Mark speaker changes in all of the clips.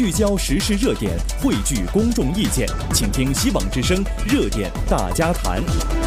Speaker 1: 聚焦时事热点，汇聚公众意见，请听希望之声热点大家谈。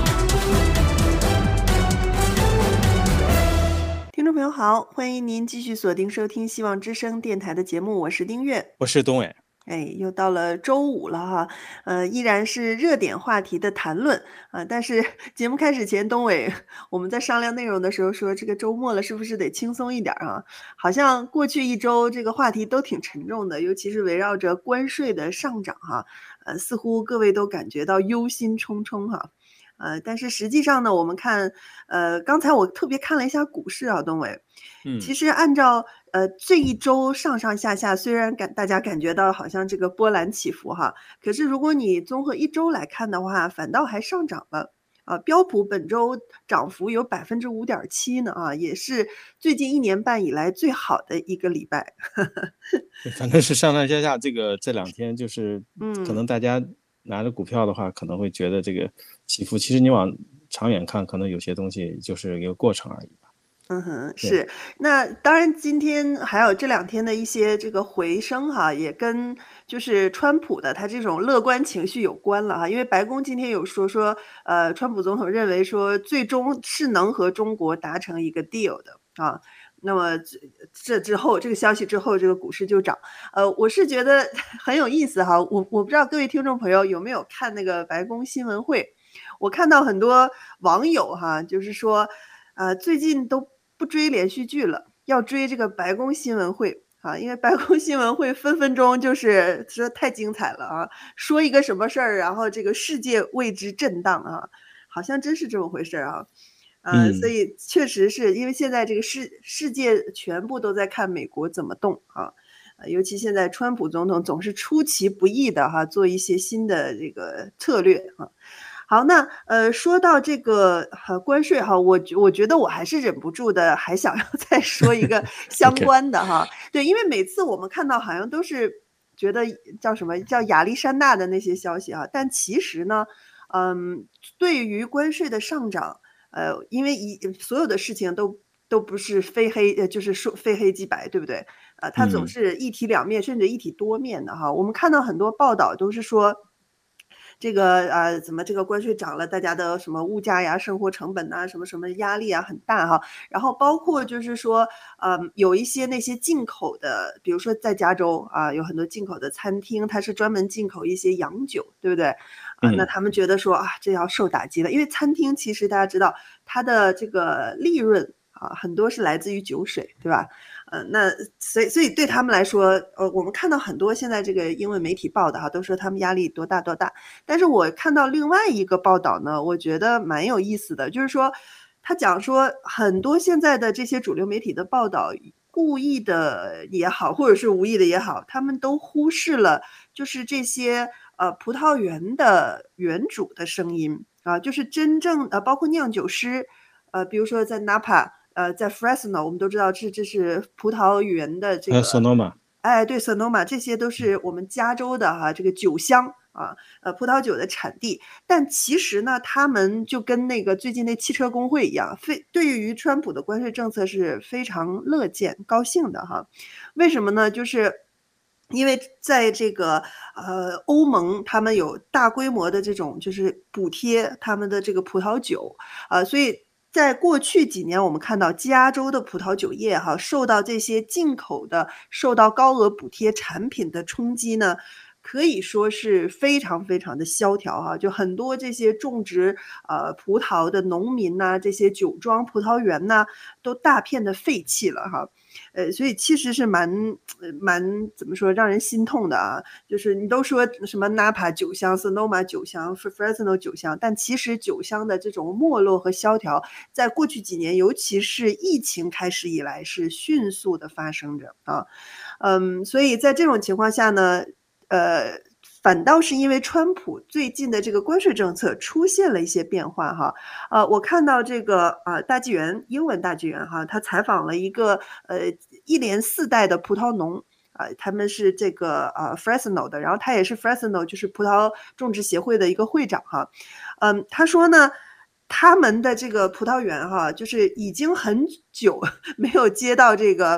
Speaker 2: 听众朋友好，欢迎您继续锁定收听希望之声电台的节目，我是丁月，
Speaker 3: 我是东伟。
Speaker 2: 又到了周五了哈，依然是热点话题的谈论但是节目开始前，东伟我们在商量内容的时候说，这个周末了是不是得轻松一点啊？好像过去一周这个话题都挺沉重的，尤其是围绕着关税的上涨哈，似乎各位都感觉到忧心忡忡哈。但是实际上呢，我们看，刚才我特别看了一下股市啊，东伟，其实按照这一周上上下下，虽然大家感觉到好像这个波澜起伏哈，可是如果你综合一周来看的话，反倒还上涨了标普本周涨幅有5.7%呢啊，也是最近1年半以来最好的一个礼拜。
Speaker 3: 反正是上上下下，这两天就是可能大家拿着股票的话，可能会觉得这个起伏，其实你往长远看，可能有些东西就是一个过程而已吧。
Speaker 2: 是。那当然今天还有这2天的一些这个回升哈，也跟就是川普的他这种乐观情绪有关了哈。因为白宫今天有说川普总统认为说最终是能和中国达成一个 deal 的啊。那么这之后，这个消息之后，这个股市就涨。我是觉得很有意思哈。我不知道各位听众朋友有没有看那个白宫新闻会？我看到很多网友哈，就是说，最近都不追连续剧了，要追这个白宫新闻会啊，因为白宫新闻会分分钟就是说太精彩了啊，说一个什么事儿，然后这个世界为之震荡啊，好像真是这么回事啊。所以确实是因为现在这个世界全部都在看美国怎么动啊，尤其现在川普总统总是出其不意的哈，做一些新的这个策略啊。好，那说到这个关税哈，我觉得我还是忍不住的，还想要再说一个相关的哈。对，因为每次我们看到好像都是觉得叫什么叫亚历山大的那些消息哈，但其实呢，对于关税的上涨。因为所有的事情都不是非黑，就是说非黑即白，对不对？它总是一体两面，甚至一体多面的哈。我们看到很多报道都是说，这个怎么这个关税涨了，大家的什么物价呀、生活成本啊、什么什么压力啊很大哈。然后包括就是说，有一些那些进口的，比如说在加州啊，有很多进口的餐厅，它是专门进口一些洋酒，对不对？那他们觉得说这要受打击了，因为餐厅其实大家知道它的这个利润很多是来自于酒水，对吧？那所以对他们来说，我们看到很多现在这个英文媒体报的都说他们压力多大多大。但是我看到另外一个报道呢，我觉得蛮有意思的，就是说他讲说很多现在的这些主流媒体的报道，故意的也好，或者是无意的也好，他们都忽视了就是这些葡萄园的园主的声音就是真正包括酿酒师比如说在 Napa在 Fresno， 我们都知道这是葡萄园的这个
Speaker 3: Sonoma，
Speaker 2: 对 Sonoma， 这些都是我们加州的这个酒乡葡萄酒的产地。但其实呢，他们就跟那个最近那汽车工会一样，对于川普的关税政策是非常乐见高兴的哈。为什么呢？就是因为在这个欧盟，他们有大规模的这种就是补贴他们的这个葡萄酒所以在过去几年，我们看到加州的葡萄酒业受到这些进口的受到高额补贴产品的冲击呢，可以说是非常非常的萧条就很多这些种植葡萄的农民呐，这些酒庄葡萄园呐，都大片的废弃了所以其实是蛮怎么说让人心痛的就是你都说什么 Napa 酒乡 Sonoma 酒乡 Fresno 酒乡，但其实酒乡的这种没落和萧条在过去几年，尤其是疫情开始以来是迅速的发生着所以在这种情况下呢反倒是因为川普最近的这个关税政策出现了一些变化我看到这个大纪元英文大纪元他采访了一个一连4代的葡萄农他们是这个Fresno 的，然后他也是 Fresno 就是葡萄种植协会的一个会长他说呢，他们的这个葡萄园就是已经很久没有接到这个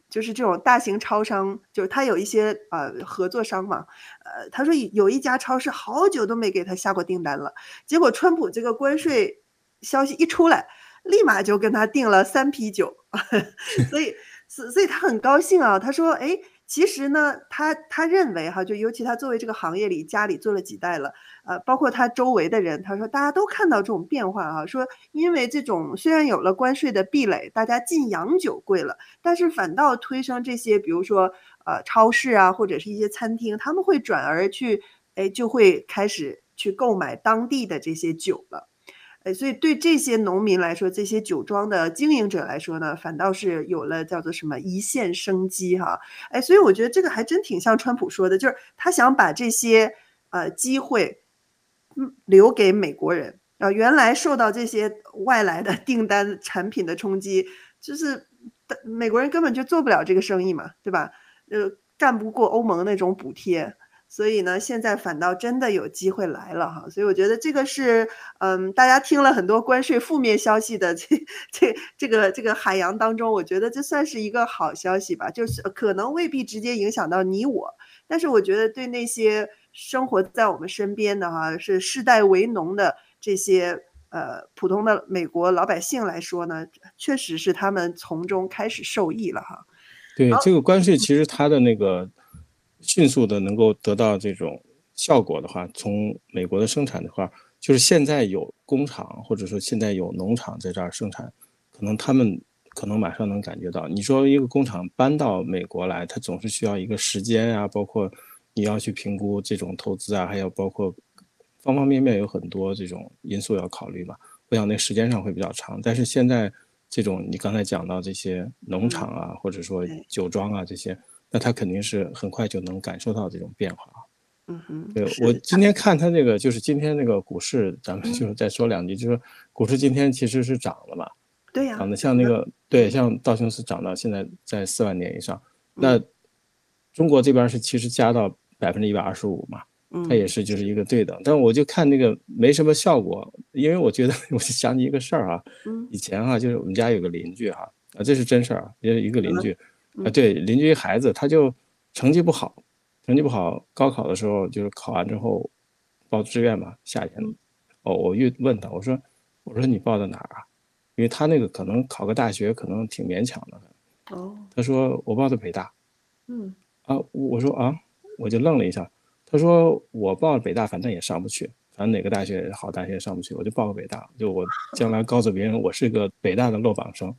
Speaker 2: 就是这种大型超商，就是他有一些合作商嘛，他说有一家超市好久都没给他下过订单了，结果川普这个关税消息一出来，立马就跟他订了3批酒，所以他很高兴啊。他说，哎，其实呢，他认为哈，就尤其他作为这个行业里家里做了几代了，包括他周围的人，他说大家都看到这种变化啊，说因为这种虽然有了关税的壁垒，大家禁洋酒贵了，但是反倒推升这些，比如说超市啊，或者是一些餐厅，他们会转而去，哎，就会开始去购买当地的这些酒了。所以对这些农民来说，这些酒庄的经营者来说呢，反倒是有了叫做什么一线生机哈。所以我觉得这个还真挺像川普说的，就是他想把这些机会留给美国人原来受到这些外来的订单产品的冲击，就是美国人根本就做不了这个生意嘛，对吧？干不过欧盟那种补贴。所以呢，现在反倒真的有机会来了哈，所以我觉得这个是，大家听了很多关税负面消息的这个海洋当中，我觉得这算是一个好消息吧，就是可能未必直接影响到你我，但是我觉得对那些生活在我们身边的哈，是世代为农的这些普通的美国老百姓来说呢，确实是他们从中开始受益了哈。
Speaker 3: 对，这个关税其实它的那个迅速的能够得到这种效果的话，从美国的生产的话，就是现在有工厂或者说现在有农场在这儿生产，可能他们可能马上能感觉到。你说一个工厂搬到美国来，它总是需要一个时间啊，包括你要去评估这种投资啊，还有包括方方面面有很多这种因素要考虑嘛。我想那时间上会比较长，但是现在这种你刚才讲到这些农场啊，或者说酒庄啊这些。那他肯定是很快就能感受到这种变化。对，我今天看他这个，就是今天那个股市，咱们就再说两句，就是股市今天其实是涨了嘛，
Speaker 2: 对呀，
Speaker 3: 涨的像那个对，像道琼斯涨到现在在4万点以上，那中国这边是其实加到125%嘛，它也是就是一个对等，但我就看那个没什么效果，因为我觉得我就想起一个事儿啊，以前啊，就是我们家有个邻居哈，这是真事儿啊，也是一个邻居。对，邻居孩子他就成绩不好，高考的时候就是考完之后报志愿嘛，夏天我又问他，我说你报的哪儿啊？因为他那个可能考个大学可能挺勉强的。他说我报的北大。我说啊，我就愣了一下。他说我报了北大，反正也上不去，反正哪个大学好大学上不去，我就报个北大，就我将来告诉别人我是个北大的落榜生。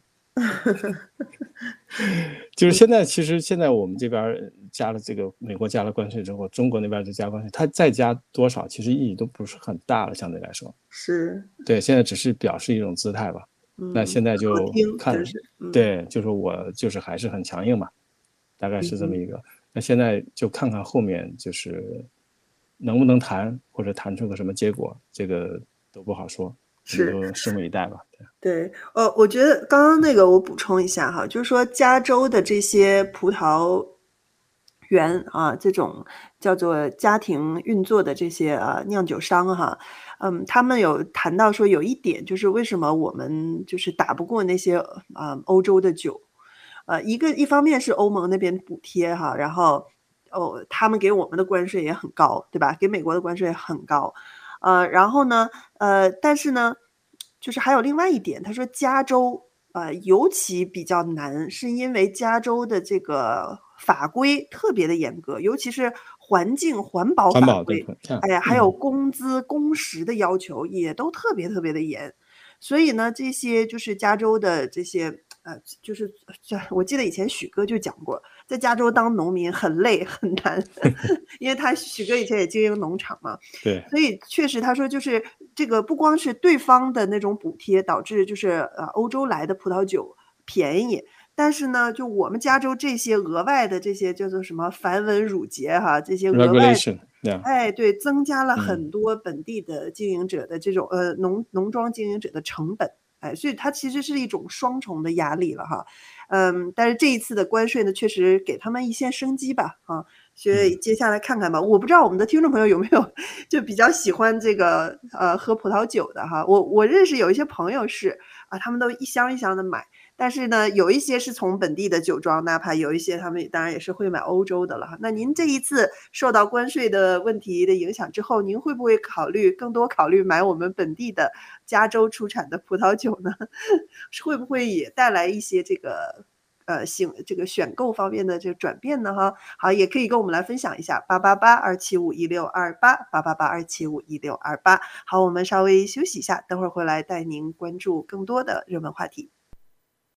Speaker 3: 就是现在我们这边加了这个美国加了关税之后，中国那边就加关税，它再加多少其实意义都不是很大了，相对来说
Speaker 2: 是
Speaker 3: 对，现在只是表示一种姿态吧。那现在就看对，就是我就是还是很强硬嘛，大概是这么一个。那现在就看看后面就是能不能谈，或者谈出个什么结果，这个都不好说，就拭目以待吧。
Speaker 2: 对，我觉得刚刚那个我补充一下哈，就是说加州的这些葡萄园啊，这种叫做家庭运作的这些酿酒商哈，他们有谈到说有一点就是为什么我们就是打不过那些欧洲的酒，一方面是欧盟那边补贴哈，然后他们给我们的关税也很高，对吧？给美国的关税也很高，然后呢，但是呢。就是还有另外一点，他说加州尤其比较难，是因为加州的这个法规特别的严格，尤其是环保法规，还有工资工时的要求也都特别的严，所以呢，这些就是加州的这些就是我记得以前许哥就讲过，在加州当农民很累很难，因为许哥以前也经营农场嘛，
Speaker 3: 对，
Speaker 2: 所以确实他说就是这个不光是对方的那种补贴导致就是欧洲来的葡萄酒便宜，但是呢，就我们加州这些额外的这些叫做什么繁文缛节哈，这些额外对，增加了很多本地的经营者的这种农庄经营者的成本。所以它其实是一种双重的压力了哈，但是这一次的关税呢，确实给他们一线生机吧，所以接下来看看吧。我不知道我们的听众朋友有没有就比较喜欢这个喝葡萄酒的哈，我认识有一些朋友是他们都一箱一箱的买， 但是呢，有一些是从本地的酒庄，哪怕有一些他们当然也是会买欧洲的了哈。那您这一次受到关税的问题的影响之后，您会不会更多考虑买我们本地的加州出产的葡萄酒呢？会不会也带来一些这个这个选购方面的这个转变呢哈？好，也可以跟我们来分享一下888-275-1628，888-275-1628。好，我们稍微休息一下，等会儿回来带您关注更多的热门话题。